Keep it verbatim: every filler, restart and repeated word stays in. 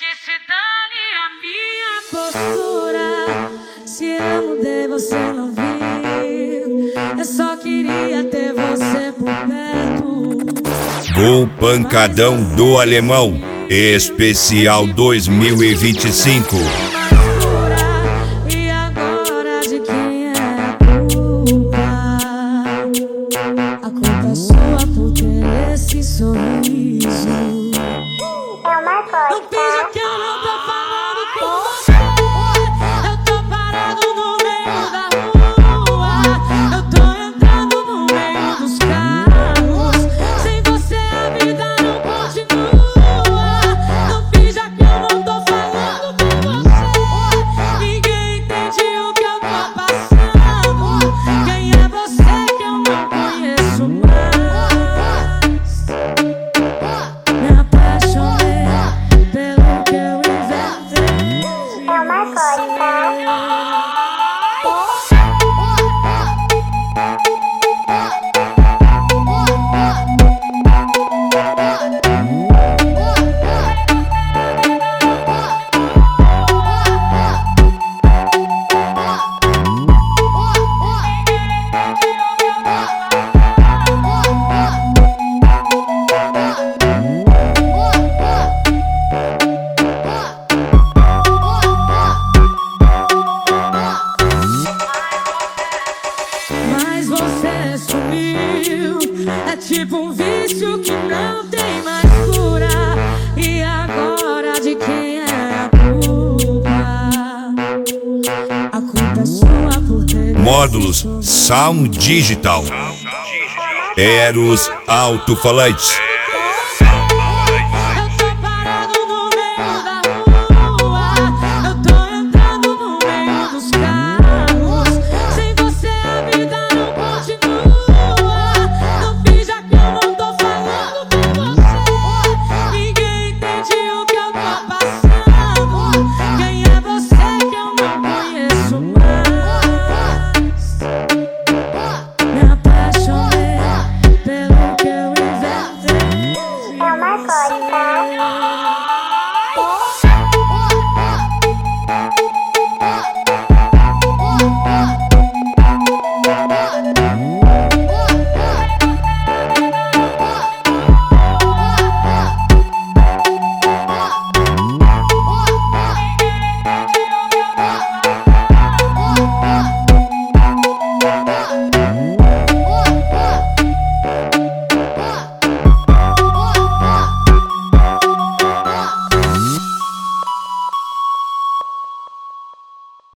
se dane a minha postura. Se eu mudei, você não viu. Eu só queria ter você por perto. O pancadão do alemão, especial dois mil e vinte e cinco. E agora de quem é a culpa? A culpa é sua por ter esse sorriso. Não finja que eu não tô falando com você. Eu tô parado no meio da rua. Eu tô entrando no meio dos carros. Sem você a vida não continua. Não finja que eu não tô falando com você. Ninguém entende o que eu tô passando. Quem é você que eu não conheço mais? Me apaixonei pelo que eu inventei. É uma coisa. Mas você sumiu. É tipo um vício que não tem mais cura. E agora de quem é a culpa? A culpa é sua por ter Módulos Sound Digital. Eros Alto-Falantes.